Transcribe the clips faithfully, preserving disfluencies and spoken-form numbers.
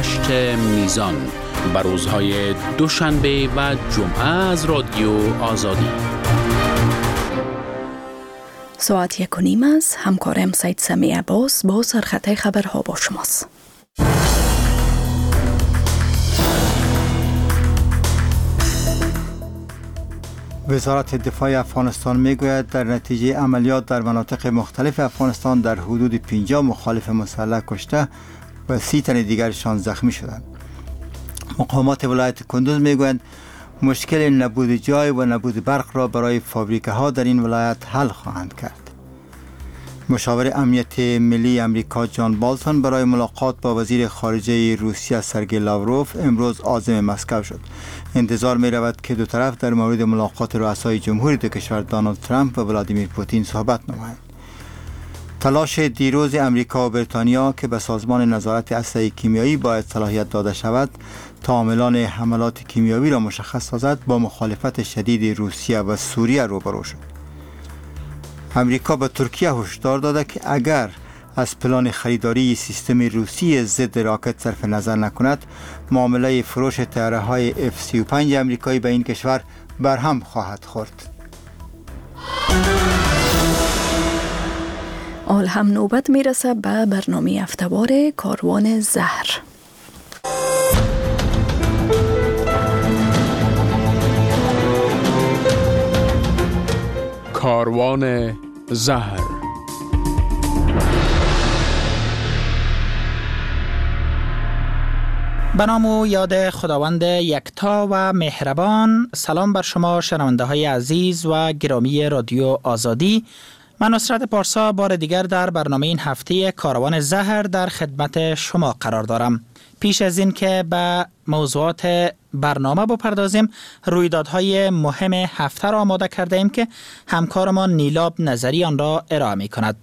هشت میزان بر روزهای دوشنبه و جمعه از رادیو آزادی. ساعت یک و نیم است. همکارم سید سمیع عباس با سرخط خبرها با شماست. وزارت دفاع افغانستان میگوید در نتیجه عملیات در مناطق مختلف افغانستان در حدود پنجاه مخالف مسلح کشته و سی تن دیگرشان زخمی شدند. مقامات ولایت کندوز میگویند مشکل نبود جای و نبود برق را برای فابریکه ها در این ولایت حل خواهند کرد. مشاور امنیت ملی امریکا جان بالتون برای ملاقات با وزیر خارجه روسیه سرگئی لاوروف امروز عازم مسکو شد. انتظار می رود که دو طرف در مورد ملاقات رؤسای جمهوری دو کشور دونالد ترامپ و ولادیمیر پوتین صحبت نمایند. تلاش دیروز امریکا و بریتانیا که به سازمان نظارت اسلحه کیمیایی باید صلاحیت داده شود تا عاملان حملات کیمیایی را مشخص سازد با مخالفت شدید روسیه و سوریه روبرو شد. امریکا به ترکیه هشدار داده که اگر از پلان خریداری سیستم روسی ضد راکت صرف نظر نکند معامله فروش طیاره های اف سی و پنج امریکایی به این کشور برهم خواهد خورد. آل هم نوبت میرسه به برنامه هفته‌وار کاروان زهر. کاروان زهر. به نام و یاد خداوند یکتا و مهربان. سلام بر شما شنونده های عزیز و گرامی رادیو آزادی. من نصرت پارسا بار دیگر در برنامه این هفته کاروان زهر در خدمت شما قرار دارم. پیش از این که به موضوعات برنامه بپردازیم، رویدادهای مهم هفته را آماده کرده ایم که همکارمان نیلاب نظری آن را ارائه می کند.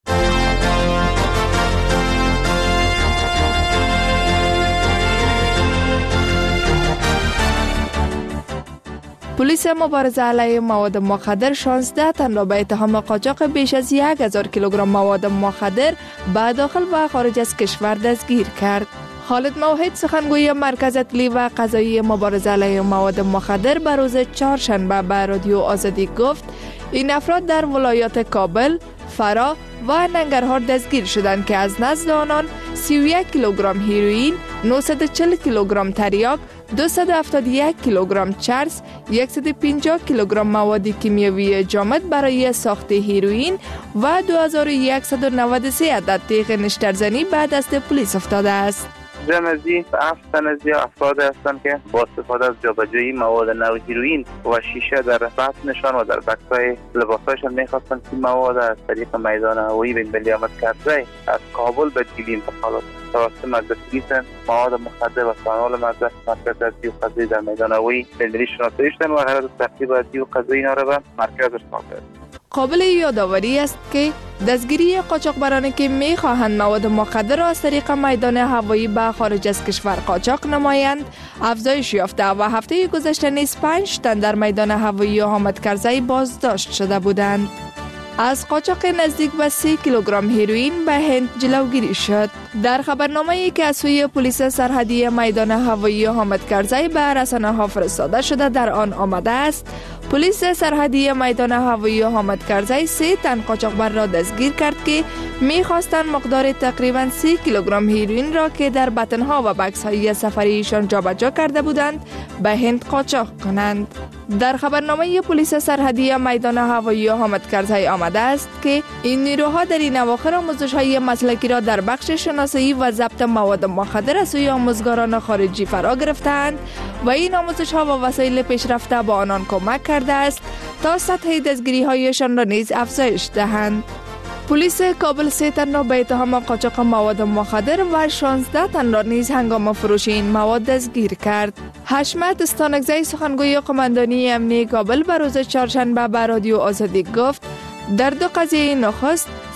پلیس مبارزه علیه مواد مخدر شانزده تن را به اتهام قاچاق بیش از یک هزار کیلوگرم مواد مخدر به داخل و خارج از کشور دستگیر کرد. خالد موحد سخنگوی مرکز اطلاعی و قضایی مبارزه علیه مواد مخدر به روز چهارشنبه به رادیو آزادی گفت این افراد در ولایات کابل، فرا و ننگرهار دستگیر شدند که از نزد آنان سی و یک کیلوگرم هیروئین، نهصد و چهل کیلوگرم تریاک، دویست و هفتاد و یک کیلوگرم چرس، صد و پنجاه کیلوگرم مواد کیمیایی جامد برای ساخت هیروئین و دو هزار و صد و نود و سه عدد تیغ نشترزنی به دست پلیس افتاده است. جمع از این هفت تن از افراد هستند که با استفاده از جابجایی مواد نو هیروئین و شیشه در بطنشان و در بکس‌های لباسایشان می‌خواستند که مواد از طریق میدان هوایی به ملی آمد کرده از کابل به دیلی انتقال توسط مرکز پلیس مواد مخدر و صنایع مرکز مرکز ارزی و قضایی در میدان هوایی به ملی شناسایی شدند و هر از ترتیب ارزی و قضایی اینا را به مرکز ارسال کرد. قابل یادآوری است که دستگیری قاچاقبرانی که می‌خواهند مواد مخدر را از طریق میدان هوایی به خارج از کشور قاچاق نمایند افزایش یافته و هفته گذشته نیز پنج تن در میدان هوایی حامد کرزی بازداشت شده بودند. از قاچاق نزدیک به سی کیلوگرم هیروئین به هند جلوگیری شد. در خبرنامه‌ای که از سوی پلیس سرحدی میدان هوایی حامد کرزی به رسانه‌ها فرستاده شده در آن آمده است پلیس سرحدی میدان هوایی حامد کرزی سه تن قاچاقبر را دستگیر کرد که می‌خواستند مقدار تقریباً سی کیلوگرم هیروئین را که در بطن‌ها و بکس‌های سفریشان جابجا کرده بودند به هند قاچاق کنند. در خبرنامه پلیس سرحدی میدان هوایی حامد کرزی آمده است که این نیروها در این اواخر آموزش‌های مسلکی را در بخش شناسایی و ضبط مواد مخدر از سوی آموزگاران خارجی فرا گرفتند و این آموزش‌ها و وسایل پیشرفته با آنان کمک کرده است تا سطح دستگیری‌هایشان را نیز افزایش دهند. پلیس کابل سه تن را به اتهام قاچاق مواد مخدر و شانزده تن را نیز هنگام فروش این مواد دستگیر کرد. حشمت استانکزی سخنگوی قماندانی امنیتی کابل به روز چهارشنبه به رادیو آزادی گفت در دو قضیه نخست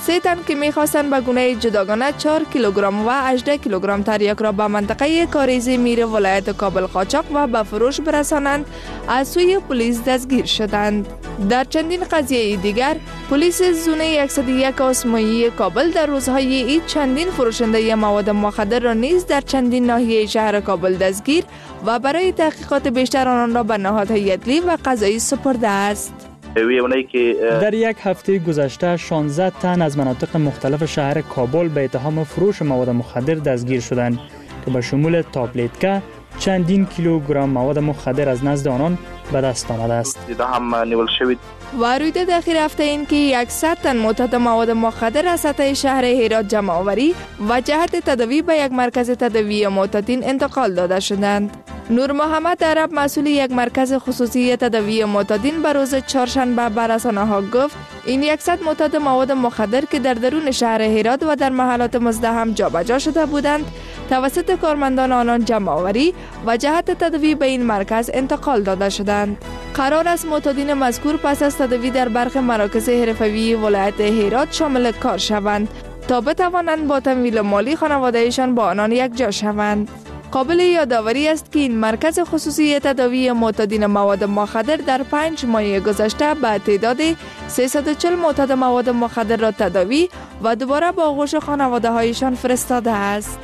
سه تن که میخواستند به گونه جداگانه چهار کیلوگرم و هجده کیلوگرم تریاک را به منطقه کاریزی میر ولایت کابل قاچاق و به فروش برسانند از سوی پلیس دستگیر شدند. در چندین قضیه دیگر پلیس زون صد و یک آسمایی کابل در روزهای عید چندین فروشنده مواد مخدر را نیز در چندین ناحیه شهر کابل دستگیر و برای تحقیقات بیشتر آنان را به نهادهای عدلی و قضایی سپرده است. در یک هفته گذشته شانزده تن از مناطق مختلف شهر کابل به اتهام فروش مواد مخدر دستگیر شدند که به شمول تابلتکا چندین کیلوگرم مواد مخدر از نزد آنان به دست آمده است. و رویداد اخیر هفته این که صد تن متعدد مواد مخدر از سطح شهر هرات جمع آوری و جهت تداوی به یک مرکز تداوی معتادین انتقال داده شدند. نور محمد عرب مسئول یک مرکز خصوصی تداوی معتادین به روز چهارشنبه به رسانه‌ها گفت این صد معتاد مواد مخدر که در درون شهر هرات و در محلات مزدحم جابجا شده بودند توسط کارمندان آنان جمع آوری و جهت تداوی به این مرکز انتقال داده شدند. قرار است معتادین مذکور پس از تداوی در برخی مراکز حرفه‌ای ولایت هرات شامل کار شوند تا بتوانند با تمویل مالی خانواده‌شان با آنان یکجا شوند. قابل یادآوری است که این مرکز خصوصی تداوی معتادین مواد مخدر در پنج ماه گذشته به تعداد سیصد و چهل معتاد مواد مخدر را تداوی و دوباره با آغوش خانواده‌هایشان فرستاده است.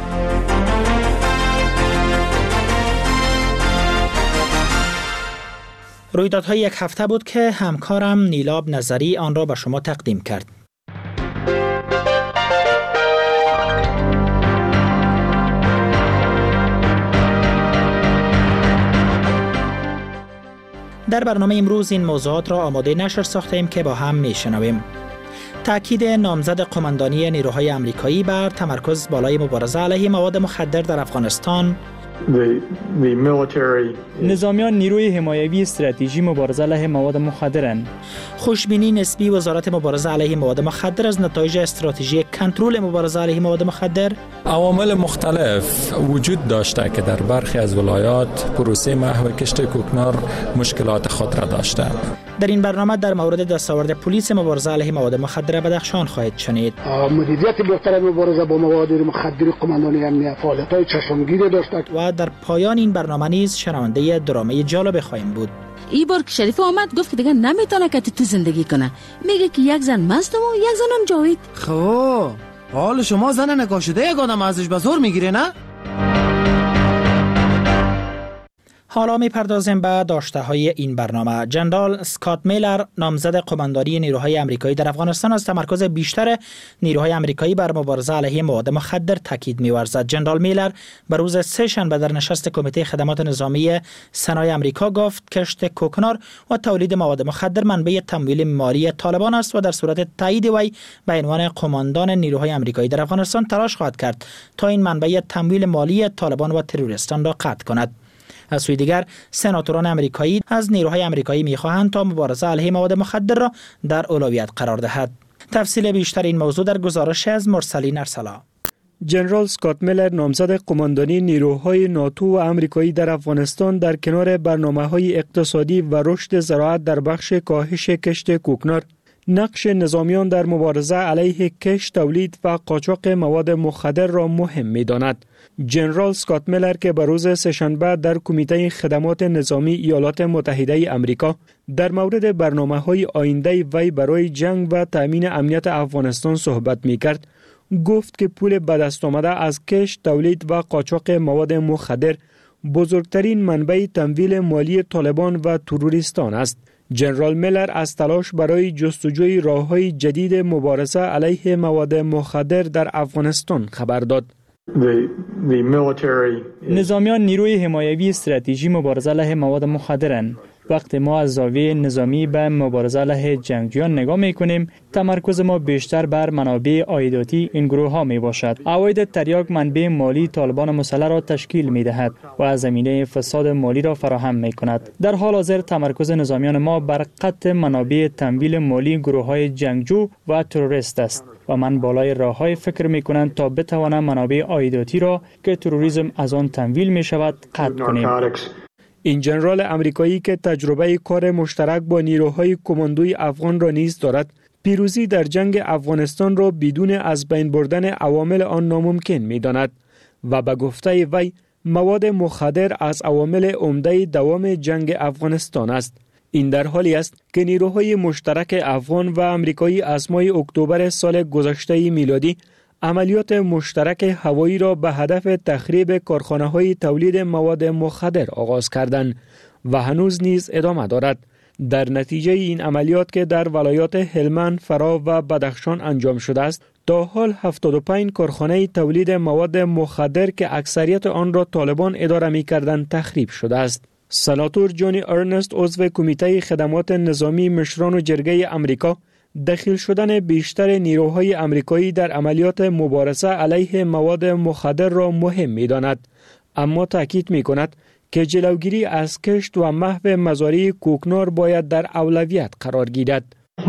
رویدادهای یک هفته بود که همکارم نیلاب نظری آن را به شما تقدیم کرد. در برنامه امروز این موضوعات را آماده نشر ساختیم که با هم میشنویم. تأکید نامزد قماندانی نیروهای آمریکایی بر تمرکز بالای مبارزه علیه مواد مخدر در افغانستان. The, the military... نظامیان نیروی حمایوی استراتژی مبارزه علیه مواد مخدرند. خوشبینی نسبی وزارت مبارزه علیه مواد مخدر از نتایج استراتژی کنترل مبارزه علیه مواد مخدر. عوامل مختلف وجود داشته که در برخی از ولایات پروسه محو کشت کوکنار مشکلات خود را داشته. در این برنامه در مورد دستاورد پلیس مبارزه علیه مواد مخدر بدخشان خواهید شنید. مدیریت بهتر مبارزه با مواد مخدر قماندانی امنیت فعالیت‌های چشمگیری داشته. و در پایان این برنامه نیز شنونده درامه جالب خواهیم بود. این بار که شریف آمد گفت که دیگه نمیتونه که تو زندگی کنه. میگه که یک زن مست و یک زنم جاوید. خب حال شما زن نکاشده یک آدم ازش به زور میگیره نه؟ حالا میپردازیم به داشته های این برنامه. جنرال اسکات میلر نامزد قماندانی نیروهای آمریکایی در افغانستان از تمرکز بیشتر نیروهای آمریکایی بر مبارزه علیه مواد مخدر تاکید می‌ورزد. جنرال میلر به روز سه شنبه در نشست کمیته خدمات نظامی سنای آمریکا گفت کشت کوکنار و تولید مواد مخدر منبع تمویل مالی طالبان است و در صورت تایید وی به عنوان قماندان نیروهای آمریکایی در افغانستان تلاش خواهد کرد تا این منبع تمویل مالی طالبان و تروریستان را قطع کند. از سوی دیگر سناتوران آمریکایی از نیروهای آمریکایی می‌خواهند تا مبارزه علیه مواد مخدر را در اولویت قرار دهد. تفصیل بیشتر این موضوع در گزارش از مرسلین ارسلا. جنرال اسکات میلر نامزد قماندانی نیروهای ناتو و آمریکایی در افغانستان در کنار برنامه‌های اقتصادی و رشد زراعت در بخش کاهش کشت کوکنار، نقش نظامیان در مبارزه علیه کشت، تولید و قاچاق مواد مخدر را مهم می‌داند. جنرال اسکات میلر که به روز سه‌شنبه در کمیته خدمات نظامی ایالات متحده آمریکا در مورد برنامه‌های آینده وی برای جنگ و تأمین امنیت افغانستان صحبت می‌کرد، گفت که پول به دست آمده از کشت، تولید و قاچاق مواد مخدر بزرگترین منبع تمویل مالی طالبان و تروریستان است. جنرال میلر از تلاش برای جستجوی راه‌های جدید مبارزه علیه مواد مخدر در افغانستان خبر داد. The, the military... نظامیان نیروی حمایوی استراتژی مبارزه علیه مواد مخدرند. وقتی ما از زاویه نظامی به مبارزه علیه جنگجویان نگاه میکنیم، تمرکز ما بیشتر بر منابع عایداتی این گروه ها می باشد. عواید تریاک منبع مالی طالبان مسلح را تشکیل می دهد و از زمینه فساد مالی را فراهم می کند. در حال حاضر تمرکز نظامیان ما بر قطع منابع تمویل مالی گروه های جنگجو و تروریست است و من بالای راه‌های فکر می‌کنم تا بتوانم منابع عایداتی را که تروریسم از آن تمویل می‌شود قطع کنیم. این جنرال آمریکایی که تجربه کار مشترک با نیروهای کماندوی افغان را نیز دارد، پیروزی در جنگ افغانستان را بدون از بین بردن عوامل آن ناممکن می داند و به گفته وی مواد مخدر از عوامل عمده دوام جنگ افغانستان است. این در حالی است که نیروهای مشترک افغان و امریکایی از ماه اکتبر سال گذشته میلادی عملیات مشترک هوایی را به هدف تخریب کارخانه‌های تولید مواد مخدر آغاز کردند و هنوز نیز ادامه دارد. در نتیجه این عملیات که در ولایات هلمند، فرا و بدخشان انجام شده است، تا حال هفتاد و پنج کارخانه تولید مواد مخدر که اکثریت آن را طالبان اداره می‌کردند تخریب شده است. سناتور جونی ارنست عضو کمیته خدمات نظامی مشران و جرگه امریکا دخیل شدن بیشتر نیروهای امریکایی در عملیات مبارزه علیه مواد مخدر را مهم می‌داند، اما تاکید می‌کند که جلوگیری از کشت و محو مزارع کوکنار باید در اولویت قرار گیرد.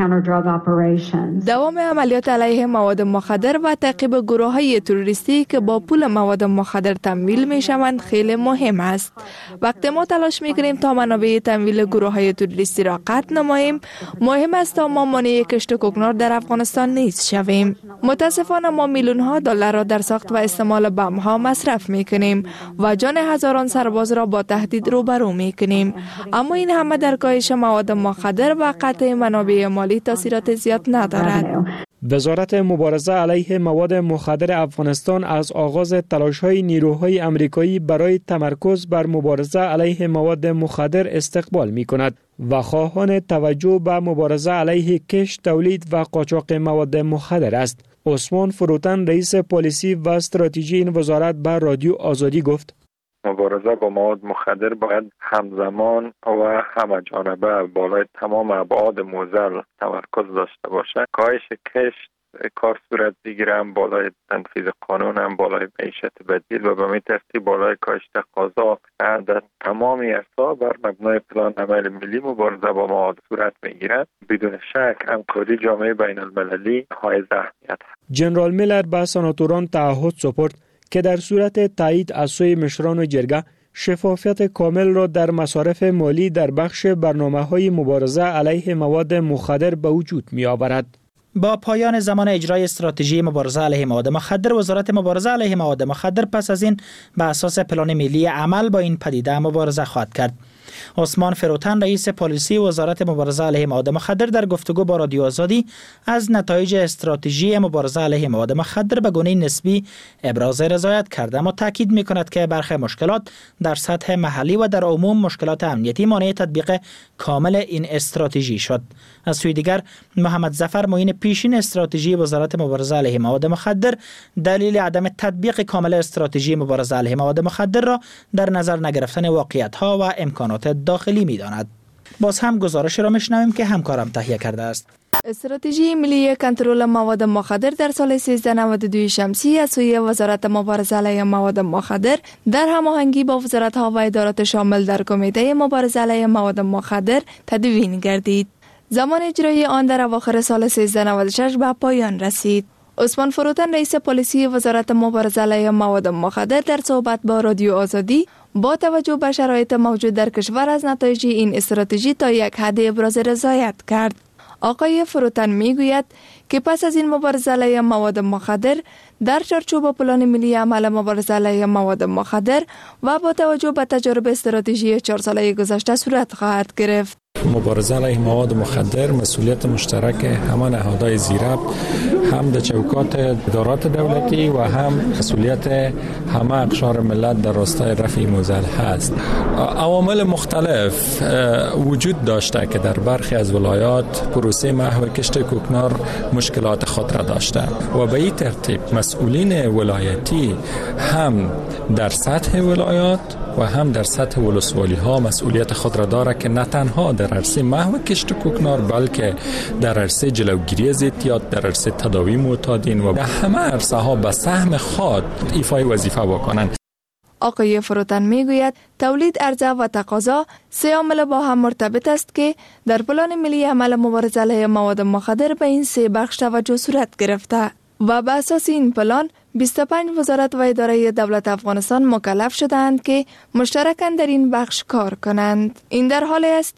دوام عملیات علیه مواد مخدر و تعقیب گروه‌های تروریستی که با پول مواد مخدر تمویل می‌شوند خیلی مهم است. وقتی ما تلاش می‌کنیم تا منابع تمویل گروه‌های تروریستی را قطع نماییم، مهم است تا ما مانع کشت کوکنار در افغانستان نیز شویم. متاسفانه ما میلیون‌ها دلار را در ساخت و استعمال بمب‌ها مصرف می‌کنیم و جان هزاران سرباز را با تهدید روبرو می‌کنیم. اما این همه در کاهش مواد مخدر و قطع منابع مالی تاثیرات زیاد ندارد. وزارت مبارزه علیه مواد مخدر افغانستان از آغاز تلاش‌های نیروهای امریکایی برای تمرکز بر مبارزه علیه مواد مخدر استقبال می‌کند و خواهان توجه به مبارزه علیه کشت، تولید و قاچاق مواد مخدر است. عثمان فروتن رئیس پالیسی و استراتژی این وزارت به رادیو آزادی گفت: مبارزه با مواد مخدر باید همزمان و همه‌جانبه بالای تمام ابعاد معضل تمرکز داشته باشد. کاهش کشت کار صورت بگیره، هم بالای تنفیذ قانون، هم بالای معیشت بدیل و به می ترتیب بالای کاهش تقاضا در تمام عرصه‌ها بر مبنای پلان عمل ملی مبارزه با مواد صورت میگیرد. بدون شک همکاری جامعه بین المللی حائز اهمیت است. جنرال میلر به سناتوران تعهد سپرد که در صورت تایید از سوی مشران و جرگه شفافیت کامل را در مصارف مالی در بخش برنامه‌های مبارزه علیه مواد مخدر به وجود می‌آورد. با پایان زمان اجرای استراتژی مبارزه علیه مواد مخدر، وزارت مبارزه علیه مواد مخدر پس از این به اساس پلان ملی عمل با این پدیده مبارزه خواهد کرد. عثمان فروتن رئیس پالیسی وزارت مبارزه علیه مواد مخدر در گفتگو با رادیو آزادی از نتایج استراتژی مبارزه علیه مواد مخدر به گونه نسبی ابراز رضایت کرد، اما تاکید می‌کند که برخی مشکلات در سطح محلی و در عموم مشکلات امنیتی مانع تطبیق کامل این استراتژی شد. از سوی دیگر محمد ظفر معین پیشین استراتژی وزارت مبارزه علیه مواد مخدر دلیل عدم تطبیق کامل استراتژی مبارزه علیه مواد مخدر را در نظر نگرفتن واقعیت‌ها و امکانات داخلی می‌داند. باز هم گزارش را می‌شنویم که همکارم تهیه کرده است. استراتژی ملی کنترل مواد مخدر در سال سیزده نود و دو شمسی از سوی وزارت مبارزه علیه مواد مخدر در هماهنگی با وزارت‌ها و ادارات شامل در کمیته مبارزه علیه مواد مخدر تدوین گردید. زمان اجرای آن در اواخر سال سیزده نود و شش به پایان رسید. عثمان فروتن رئیس پالیسی وزارت مبارزه علیه مواد مخدر در صحبت با رادیو آزادی با توجه به شرایط موجود در کشور از نتایج این استراتژی تا یک حد ابراز رضایت کرد. آقای فروتن میگوید که پس از این مبارزه علیه مواد مخدر در چارچوب پلان ملی عمل مبارزه علیه مواد مخدر و با توجه به تجارب استراتژی چهار ساله گذشته صورت خواهد گرفت. مبارزه علیه مواد مخدر مسئولیت مشترک همه نهادهای زیربط، هم در چوکات ادارات دولتی و هم مسئولیت همه اقشار ملت در راستای رفع معضل هست. عوامل مختلف وجود داشته که در برخی از ولایات پروسه محو کشت کوکنار مشکلات خود را داشته و به این ترتیب مسئولین ولایتی هم در سطح ولایات و هم در سطح ولسوالی ها مسئولیت خود را داره که نه تنها در عرصه محو کشت کوکنار بلکه در عرصه جلوگیری از اعتیاد، در عرصه تداوی معتادین و در همه عرصه ها به سهم خود ایفای وظیفه بکنند. آقای فروتن میگوید تولید، عرضه و تقاضا سه عامل با هم مرتبط است که در پلان ملی عمل مبارزه علیه مواد مخدر به این سه بخش توجه صورت گرفته و به اساس این پلان بیست و پنج وزارت و اداره دولت افغانستان مکلف شدند که مشترکاً در این بخش کار کنند. این در حالی است که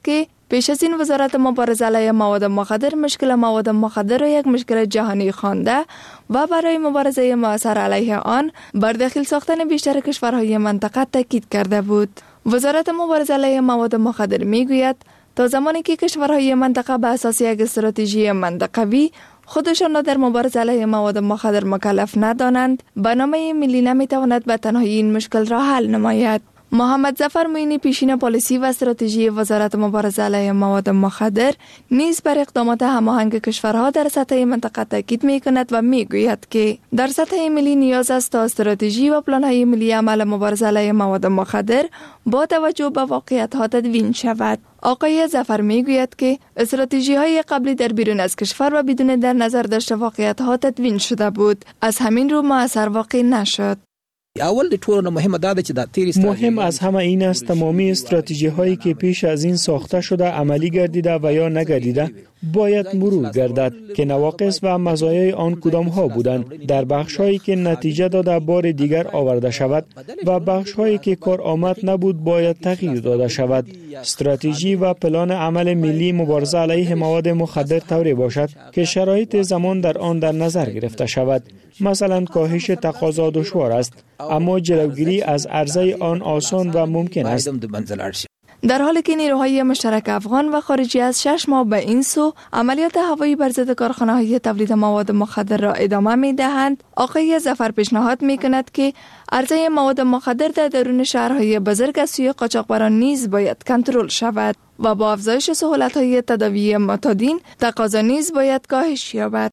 پیش از این وزارت مبارزه علیه مواد مخدر مشکل مواد مخدر را یک مشکل جهانی خوانده و برای مبارزه مؤثر علیه آن بر داخل ساختن بیشتر کشورهای منطقه تاکید کرده بود. وزارت مبارزه علیه مواد مخدر میگوید تا زمانی که کشورهای منطقه به اساس یک استراتژی منطقوی خودشان را در مبارزه علیه مواد مخدر مکلف ندانند، برنامه ملی نمیتواند به تنهایی این مشکل را حل نماید. محمد ظفر معینی پیشین پالیسی و استراتژی وزارت مبارزه علیه مواد مخدر نیز بر اقدامات هماهنگ کشورها در سطح منطقه تاکید می‌کند و میگوید که در سطح ملی نیاز است تا استراتژی و پلان‌های ملی عمل مبارزه علیه مواد مخدر با توجه به واقعیت‌ها تدوین شود. آقای ظفر میگوید که استراتژی‌های قبلی در بیرون از کشور و بدون در نظر داشته واقعیت‌ها تدوین شده بود، از همین رو مؤثر واقع نشد. اول د ټولو مهمه دا ده چې د تیر مهم از همه این است تمامی استراتژی هایی که پیش از این ساخته شده عملی گردیده و یا نگردیده باید مرور گردد که نواقص و مزایای آن کدام ها بودند، در بخش هایی که نتیجه داده بار دیگر آورده شود و بخش هایی که کار آمد نبود باید تغییر داده شود. استراتژی و پلان عمل ملی مبارزه علیه مواد مخدر طوری باشد که شرایط زمان در آن در نظر گرفته شود. مثلا کاهش تقاضا دشوار است اما جلوگیری از عرضه آن آسان و ممکن است. در حالی که نیروهای مشترک افغان و خارجی از شش ماه به این سو عملیات هوایی بر ضد کارخانه‌های تولید مواد مخدر را ادامه می‌دهند، آقای ظفر پیشنهاد می‌کند که عرضه مواد مخدر در درون شهرهای بزرگ از سوی قاچاقبران نیز باید کنترل شود و با افزایش سهولت‌های تداوی معتادین تقاضا نیز باید کاهش یابد.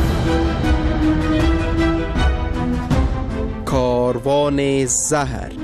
کاروان زهر.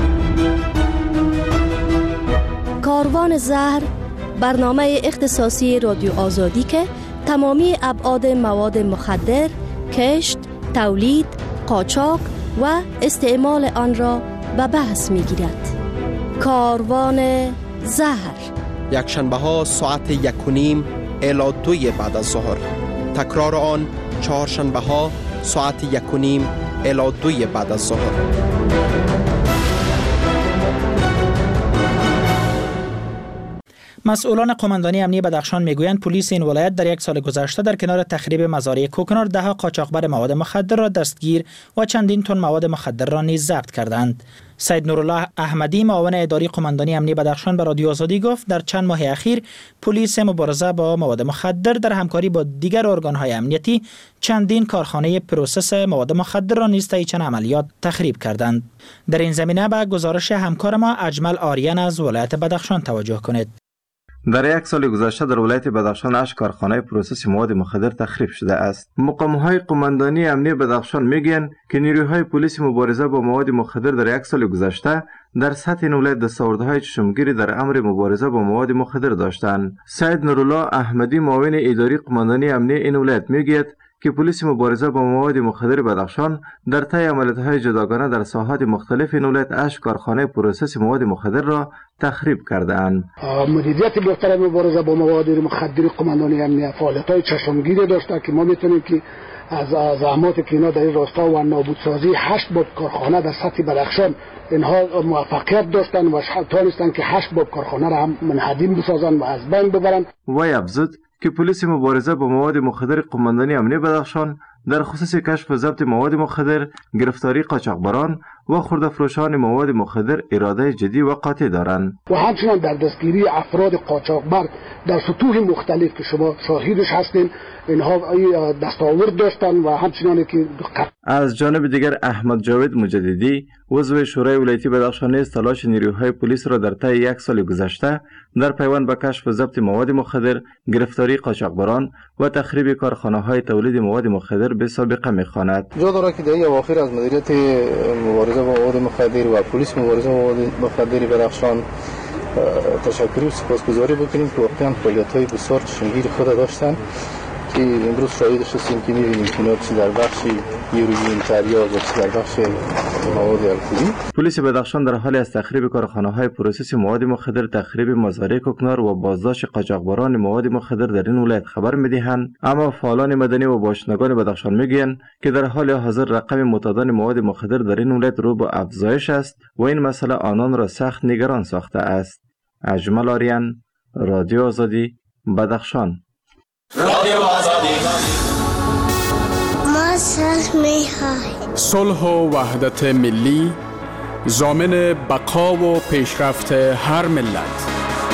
کاروان زهر برنامه اختصاصی رادیو آزادی که تمامی ابعاد مواد مخدر، کشت، تولید، قاچاق و استعمال آن را به بحث می گیرد. کاروان زهر یک شنبه ها ساعت یک و نیم الی دوی بعد از ظهر، تکرار آن چهار شنبه ها ساعت یک و نیم الی دوی بعد از ظهر. مسئولان قماندانی امنیتی بدخشان میگویند پلیس این ولایت در یک سال گذشته در کنار تخریب مزارع کوکنار ده قاچاقبر مواد مخدر را دستگیر و چندین تن مواد مخدر را نیز ضبط کردند. سید نورالله احمدی معاون اداری قماندانی امنیتی بدخشان به رادیو آزادی گفت در چند ماه اخیر پلیس مبارزه با مواد مخدر در همکاری با دیگر ارگان‌های امنیتی چندین کارخانه پروسس مواد مخدر را نیز طی چند عملیات تخریب کردند. در این زمینه به گزارش همکار ما اجمل آریان از ولایت بدخشان توجه کنید. در یک سال گذشته در ولایت بدخشان هشت کارخانه پروسس مواد مخدر تخریب شده است. مقام‌های قماندانی امنیتی بدخشان میگویند که نیروهای پلیس مبارزه با مواد مخدر در یک سال گذشته در سطح این ولایت دستاوردهای چشمگیری در امر مبارزه با مواد مخدر داشتند. سید نورالله احمدی معاون اداری قماندانی امنیتی این ولایت میگوید که پلیس مبارزه با مواد مخدر بدخشان در طی عملیات‌های جداگانه در ساحات مختلف این ولایت هشت کارخانه پروسس مواد مخدر را تخریب کرده‌اند. مدیریت بهتر مبارزه با مواد مخدر قماندانی امنیتی فعالیت‌های چشمگیری داشته که ما می‌تونیم که از زحمات که اینا در این راستا و نابودسازی هشت باب کارخانه در سطح بدخشان اینها موفقیت داشتن و توانستن که هشت باب کارخانه را هم منهدم بسازن و از بین ببرن. و افزود که پلیس مبارزه با مواد مخدر قماندانی امنیتی بدخشان در خصوص کشف و ضبط مواد مخدر، گرفتاری قاچاقبران و خرده‌فروشان مواد مخدر اراده جدی و قاطع دارند. و همچنین در دستگیری افراد قاچاقبر در سطوح مختلف که شما شاهدش هستین اینها دستاورد داشتن و همچنین که از جانب دیگر احمد جاوید مجددی عضو شورای ولایتی بدخشان نیز تلاش نیروهای پلیس را در طی یک سال گذشته در پیوند به کشف و ضبط مواد مخدر، گرفتاری قاچاقبران و تخریب کارخانه‌های تولید مواد مخدر به سابقه می‌خواند. جا داره که در اواخر از مدیریت مبارزه با مواد مخدر و پلیس مبارزه با مواد مخدر بدخشان تشکر و سپاسگزاری بکنیم که واقعا فعالیت‌های بسیار چشمگیر خود داشتن که امروز شاهدش هستیم که می‌بینیم که اینا چی در بخش هیروئین، تریاک و چی در بخش مواد الکلی. پلیس بدخشان در حال از تخریب کارخانه‌های پروسس مواد مخدر، تخریب مزارع کوکنار و بازداشت قاچاقبران مواد مخدر در این ولایت خبر می‌دهند، اما فعالان مدنی و باشندگان بدخشان می‌گویند که در حال حاضر رقم معتادان مواد مخدر در این ولایت رو به افزایش است و این مسئله آنان را سخت نگران ساخته است. اجمل آریان، رادیو آزادی بدخشان. رادیو آزادی ما صلح می‌خواهیم. صلح و وحدت ملی ضامن بقا و پیشرفت هر ملت.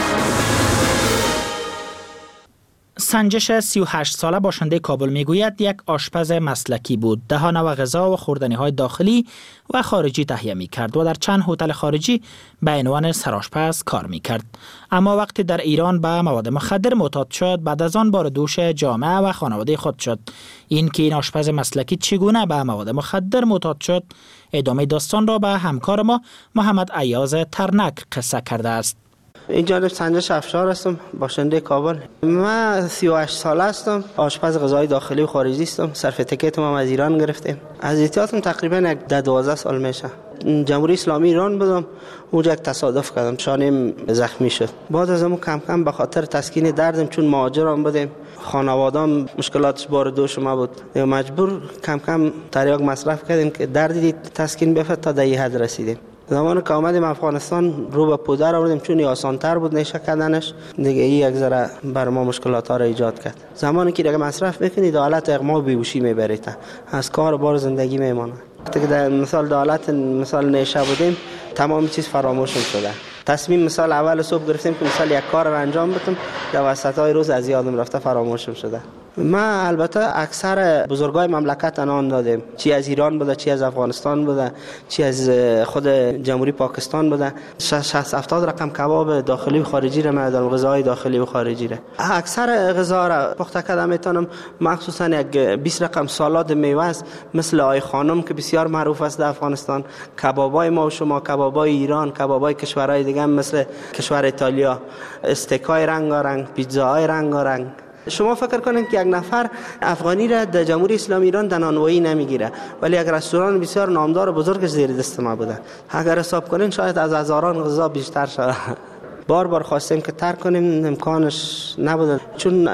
سنجش سی و هشت ساله باشنده کابل میگوید یک آشپز مسلکی بود. دهان و غذا و خوردنی های داخلی و خارجی تهیه می کرد و در چند هتل خارجی به عنوان سرآشپز کار می کرد. اما وقتی در ایران به مواد مخدر معتاد شد، بعد از آن بار دوش جامعه و خانواده خود شد. این که این آشپز مسلکی چگونه به مواد مخدر معتاد شد، ادامه داستان را به همکار ما محمد ایاز ترنک قصه کرده است. این جانب سنجش افشار هستم، باشنده کابل. من سی و هشت ساله هستم، آشپز غذای داخلی و خارجی هستم. سرتیفیکت ما از ایران گرفتیم. از احتیاطم تقریبا یک ده دوازده سال میشه. جمهوری اسلامی ایران بودم، اونجا یک تصادف کردم، شانم زخمی شد. بعد از اون کم کم به خاطر تسکین دردم، چون مهاجرم بودیم، خانواده‌ام مشکلاتش بار دوش ما بود، مجبور کم کم تریاک مصرف کردیم که دردی تسکین بفت تا در این حد رسیدیم. زمانی که آمدیم افغانستان رو به پودر آوردیم، چون آسان‌تر بود نشه کردنش، دیگه این یک ذره بر ما مشکلات ها را ایجاد کرد. زمانی که دیگه مصرف میکنید حالت اغما و بیهوشی میبرید، از کار بار زندگی میمونه. وقتی که در مثال در حالت مثال نشه بودیم، تمام چیز فراموش شده. تصمیم مثال اول صبح گرفتیم که مثال یک کار رو انجام بدم، در وسطای روز از یادم رفته فراموشم شده. ما البته اکثر بزرگای مملکت انان دادیم، چی از ایران بوده، چی از افغانستان بوده، چی از خود جمهوری پاکستان بوده. شصت هفتاد رقم کباب داخلی و خارجی را میدادم، غذای داخلی و خارجی را. اکثر غذا را پخته کردم میتونم، مخصوصا یک بیست رقم سالاد میوه است، مثل آی خانم که بسیار معروف است در افغانستان، کبابای ما و شما، کبابای ایران، کبابای کشورهای دیگه مثل کشور ایتالیا، استیکای رنگارنگ، پیتزاهای رنگارنگ. شما فکر کنید که یک نفر افغانی را در جمهوری اسلامی ایران در نانوایی نمیگیره، ولی یک رستوران بسیار نامدار و بزرگش زیر دست ما بوده. اگر حساب کنین شاید از هزاران غذا بیشتر شده. بار بار خواستیم که ترک کنیم، امکانش نبوده، چون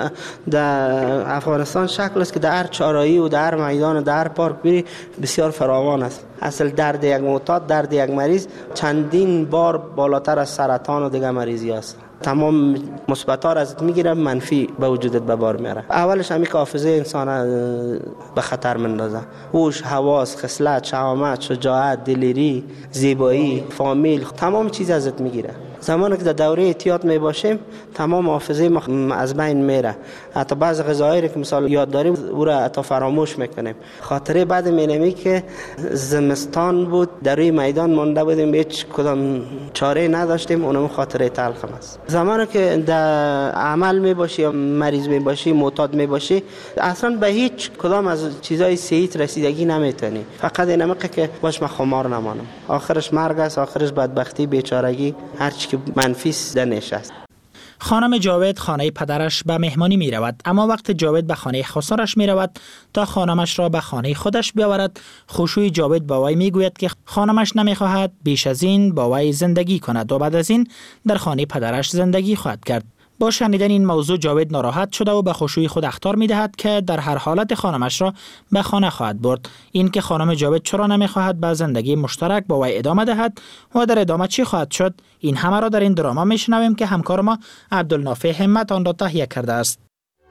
در افغانستان شکل است که در هر چهارراهی و در هر میدان و در هر پارک بری بسیار فراوان است. اصل درد یک معتاد، درد یک مریض چندین بار بالاتر از سرطان و دیگر مریضی است. تمام مثبت‌ها را ازت میگیره، منفی به وجودت به بار میاره. اولش همین که حافظه انسان به خطر مندازه، هوش، حواس، خصلت، شهامت، شجاعت، دلیری، زیبایی، فامیل، تمام چیز ازت میگیره. زمانی که در دوره احتیاط می باشیم تمام حافظه ما از بین میره. حتی بعض غذاهایی که مثلا یاد داریم او را حتی فراموش میکنیم. خاطره بعد مینمی که زمستان بود، در روی میدان مانده بودیم، هیچ کدام چاره نداشتیم، اونم خاطره تلخم است. زمانی که در عمل می باشی یا مریض می باشی، معتاد می باشی، اصلا به هیچ کدام از چیزای صحیح رسیدگی نمیتونی. فقط اینم که باش ما خمار نمانم. آخرش مرگ است، آخرش بدبختی، بیچارگی، هر چی که منفی دنش است. خانم جاوید خانه پدرش به مهمانی می رود، اما وقت جاوید به خانه خسرش می رود تا خانمش را به خانه خودش بیاورد، خوشوی جاوید با وی می گوید که خانمش نمی خواهد بیش از این با وی زندگی کند و بعد از این در خانه پدرش زندگی خواهد کرد. با شنیدن این موضوع جاوید ناراحت شده و به خوشوی خود اخطار می دهد که در هر حالت خانمش را به خانه خواهد برد. این که خانم جاوید چرا نمی خواهد به زندگی مشترک با وی ادامه دهد و در ادامه چی خواهد شد، این همه را در این دراما می شنویم که همکار ما عبدالنافع همت آن را تهیه کرده است.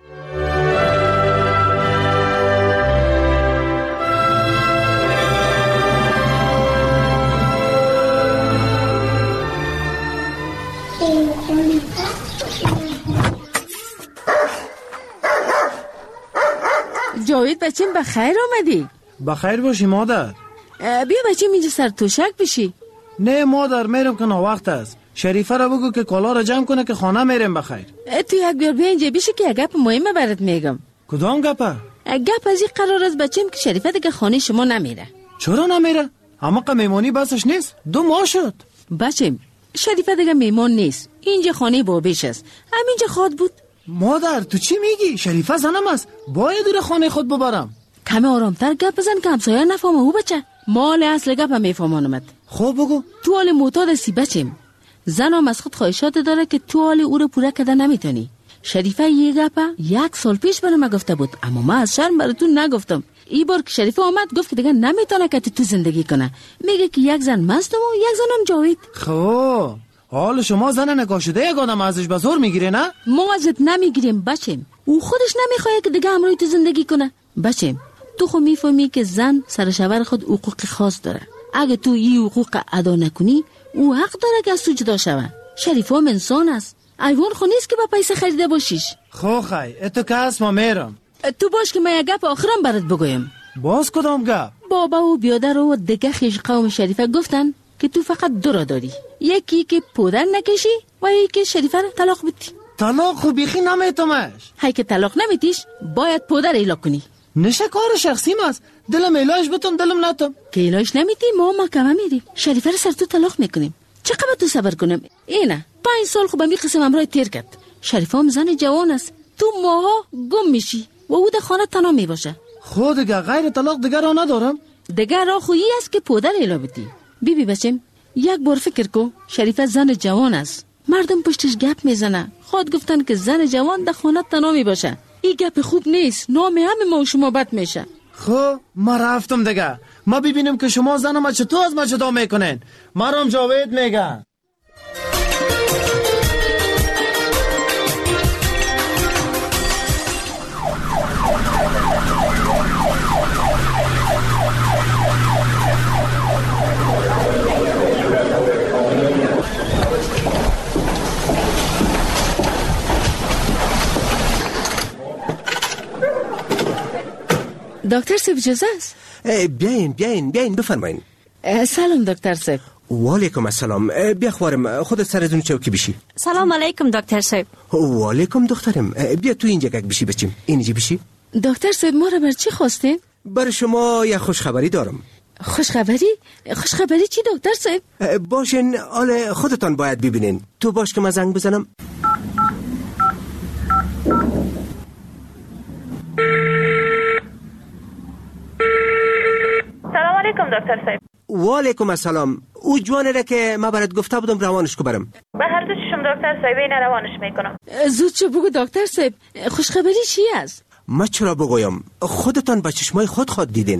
جاوید بچیم بخیر آمدی؟ بخیر باشی مادر. بیا بچیم اینجا سر توشک بشی. نه مادر، میرم که وقت است. شریفه را بگو که کالا را جمع کنه که خانه میرم بخیر. تو یک بیار بیا اینجا بشی که یک گپ مهمه برات میگم. کدام گپه؟ گپ از این قرار است بچیم که شریفه دیگه خانه شما نمیره. چرا نمیره؟ اما که میمانی بسش نیست، دو ماه شد. بچیم شریفه دیگه میمان نیست، اینجا خانه بابیش است، همینجا خواد بود. مادر تو چی میگی؟ شریفه زنم است، باید دور خانه خود ببرم. کمی آرامتر گپ بزن که همسایه نفهمه. او بچه مال اصل گپ میفهمانمت. خب بگو. تو حال معتاد هستی بچیم، زنم از خود خواهشات داره که تو حال او رو پوره کرده نمیتونی. شریفه یه گپ یک سال پیش برام گفته بود، اما من از شرم براتون نگفتم. ای بار که شریفه آمد گفت که دیگه نمیتونه که تو زندگی کنه، میگه که یک زن مستم و یک زنم جاوید. خب حال شما زن نکاشده یک آدم ازش به زور میگیره نه؟ ما ازت نمیگیریم بچم. او خودش نمیخواد که دیگه همراهی تو زندگی کنه. بچم تو خو میفهمی که زن سر شوهر خود حقوق خاص داره. اگه تو این حقوق ادا نکنی او حق داره که از تو جدا شوه. شریف هم انسان است. ایوان خو نیست که با پیسه خریده باشیش. خو خی اتو که هست ما میرم. تو باش که من یک گپ آخرم برات بگویم. باز کدام گپ؟ بابا و بیادر و دیگه خیش قوم شریفه گفتن که تو فقط دو را داری. یکی که پودر نکشی و یکی که شریفه رو طلاق بدی. طلاق خو بیخی نمیتمش. هی که طلاق نمیتیش باید پودر ایلا کنی. نشه کار شخصیم است. دلم ایلاش بتم دلم نتم. که ایلاش نمیتی ما محکمه میریم. شریفه رو سر تو طلاق میکنیم. چقدر تو صبر کنم؟ اینه پنج سال خوب می قسم امرای تیر کرد. شریفه هم زن جوان است. تو ماها گم میشی و او در خانه تنها میباشه. خود دیگه غیر طلاق دیگه را ندارم. دیگه را خویی است که پودر ایلا بدی. بی بی بچم یک بار فکر کو. شریفه زن جوان است. مردم پشتش گپ میزنه. خود گفتن که زن جوان در خانه تنها میباشه. این گپ خوب نیست. نام همه ما و شما بد میشه. خب ما رفتم دیگه. ما ببینیم که شما زن ما چطور از ما جدا میکنین. مرام جاوید میگن. دکتر صاحب اجازه است؟ بیاین بیاین بیاین بفرمایین. سلام دکتر صاحب. و علیکم السلام. بیا خوارم خودت سر از اون چوکی بشی. سلام علیکم دکتر صاحب. و علیکم دخترم. بیا تو اینجا گک بشی بچیم. اینجا بشی. دکتر صاحب ما را بر چی خواستین؟ بر شما یک خوشخبری دارم. خوشخبری؟ خوشخبری چی دکتر صاحب؟ باشین حال خودتان باید ببینین. تو باش که من زنگ بزنم. سلام علیکم دکتر صاحب. و علیکم السلام. او جوانه را که ما برات گفته بودم روانش کو برم. به هر دو چشم دکتر صاحب این روانش میکنم. زود چه بگو دکتر صاحب. خوشخبری چی است؟ ما چرا بگویم؟ خودتان با چشمای خود خود دیدین.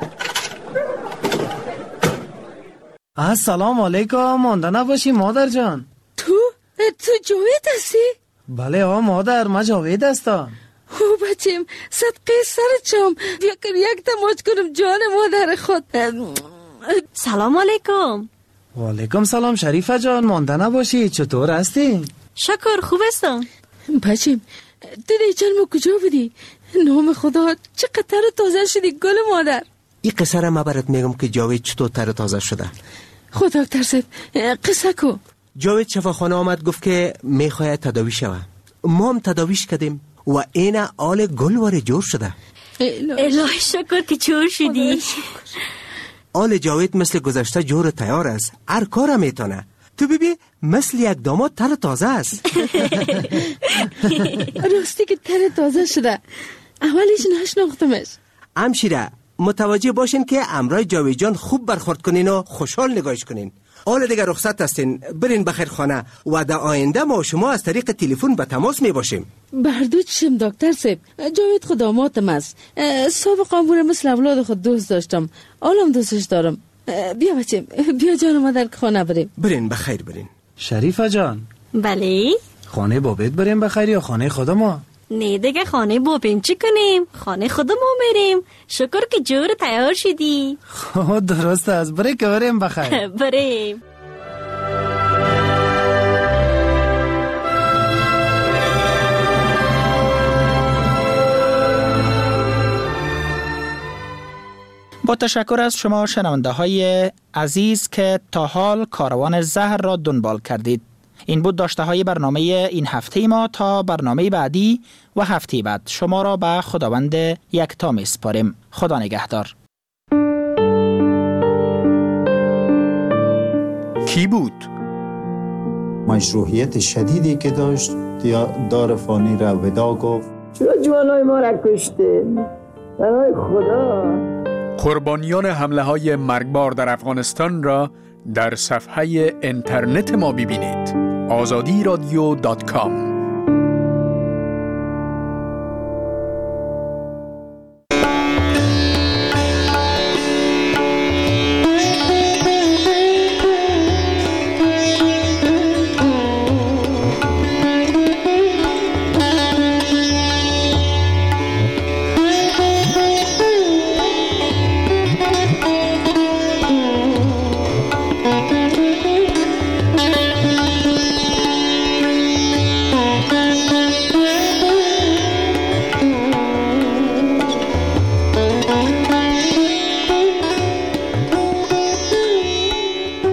السلام علیکم. مانده نباشی مادر جان. تو؟ تو جاوید هستی؟ بله ها مادر ما جاوید هستم. او بچیم صدقه سر چم بیا کن یک تماچ کنم جان مادر خود. سلام علیکم. و علیکم سلام شریفه جان. مانده نباشی چطور هستی؟ شکر خوب هستم. بچیم دیدی جنم کجا بودی؟ نام خدا چقدر تر تازه شدی گل مادر. این قصه را ما برات میگم که جاوید چطور تر تازه شده. خدا دکتر صاحب قصه کو. جاوید شفاخانه آمد گفت که میخواید تداوی شوه. ما هم تداویش کردیم و این آل گل واره جور شده. الهی شکر که جور شدی. آل جاوید مثل گذشته جور تیار است. هر کار میتونه. تو ببین مثل یک داماد تر تازه است. راستی که تر تازه شده. اولیش نشناختمش. همشیره متوجه باشین که امرای جاوید جان خوب برخورد کنین و خوشحال نگاهش کنین. حالا دیگه رخصت هستین برین بخیر خانه و در آینده ما شما از طریق تلفن به تماس می باشیم. بردو چشم دکتر صاحب. جاوید خداماتم است. سابقا بوده مثل اولاد خود دوست داشتم. حالم دوستش دارم. بیا بچه بیا جان مادر خانه بریم. برین بخیر برین. شریفه جان. بله خانه بابت بریم بخیر یا خانه خود ما؟ نه دیگه خانه بابیم چی کنیم؟ خانه خود ما میریم. شکر که جور تیار شدی. خب درست است. برای که بریم بخیر. بریم. با تشکر از شما شنونده های عزیز که تا حال کاروان زهر را دنبال کردید. این بود داشته های برنامه این هفته ما. تا برنامه بعدی و هفته بعد شما را به خداوند یکتا می سپاریم. خدا نگهدار. کی بود؟ مشروعیت شدیدی که داشت دار فانی را ودا گفت. چرا جوانای ما را کشتین؟ برای خدا. قربانیان حمله های مرگبار در افغانستان را در صفحه اینترنت ما ببینید. آزادی رادیو دات کام